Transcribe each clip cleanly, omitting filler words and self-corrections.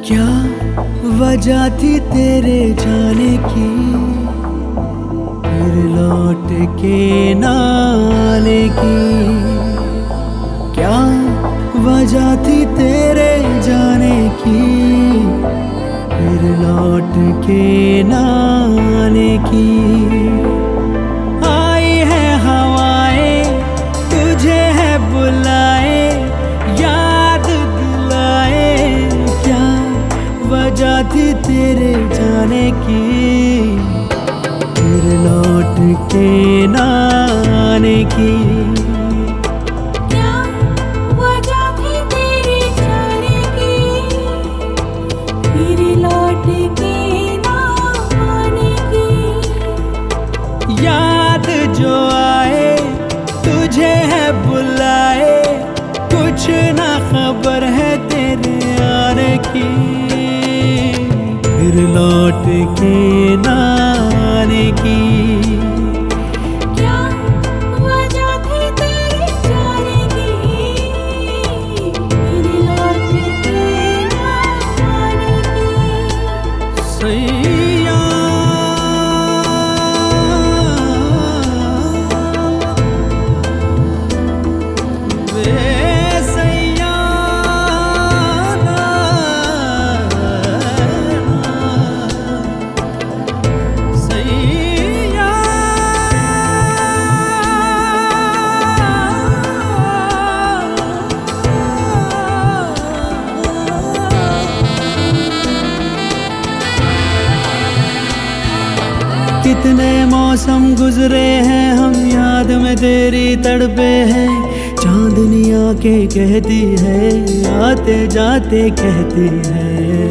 क्या वजह थी तेरे जाने की, फिर लौट के ना आने की। क्या वजह थी तेरे जाने की, फिर लौट के ना आने की। आई है हवाएं तुझे है बुलाए, याद दिलाए। क्या वजह थी तेरे जाने की, फिर लौट के ना आने की। क्या वजह थी तेरे जाने की, फिर लौट के ना आने की। याद जो आए तुझे है बुलाए, कुछ ना खबर है तेरे आने की, फिर लौट के ना आने की। क्या वजह थी तेरे जाने की, फिर लौट के ना आने की। सैया वे सैया सैया। कितने मौसम गुजरे हैं हम याद में तेरी तड़पे हैं। चांदनी आके कहती है, आते जाते कहती है।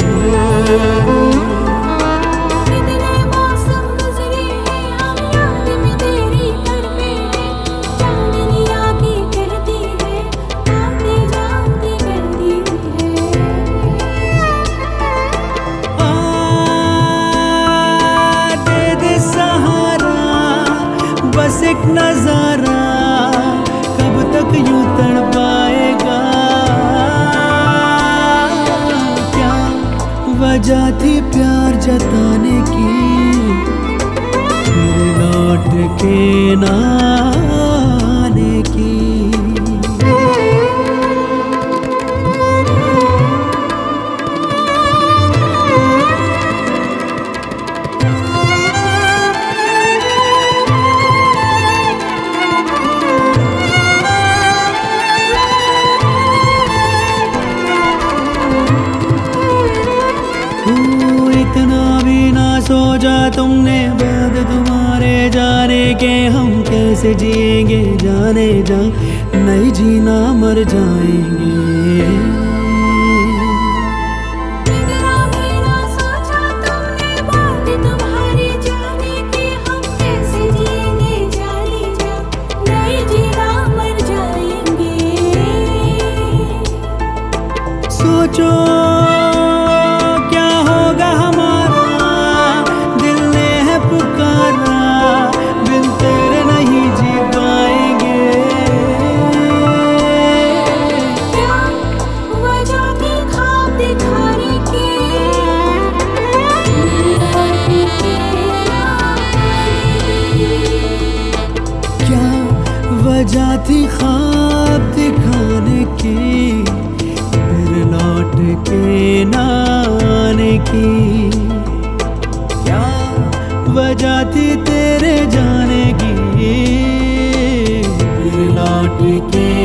कितने मौसम गुजरे हैं हम याद में तेरी तड़पे हैं। चांदनी आके कहती है, आते जाते कहती है। दे दे सहारा बस एक नजारा, कब तक यूं तड़पाएगा। क्या वजह थी प्यार जताने की, फिर लौट के ना आने की। इतना भी ना सोचा तुमने, बाद तुम्हारे जाने के हम कैसे जिएंगे जाने जा, नहीं जीना मर जाएंगे। इतना भी ना सोचा तुमने, बाद तुम्हारे जाने के हम कैसे जिएंगे जाने जा, नहीं जीना मर जाएंगे। सोचो वजह थी ख्वाब दिखाने की, फिर लौट के ना आने की। क्या वजह थी तेरे जाने की, फिर लौट के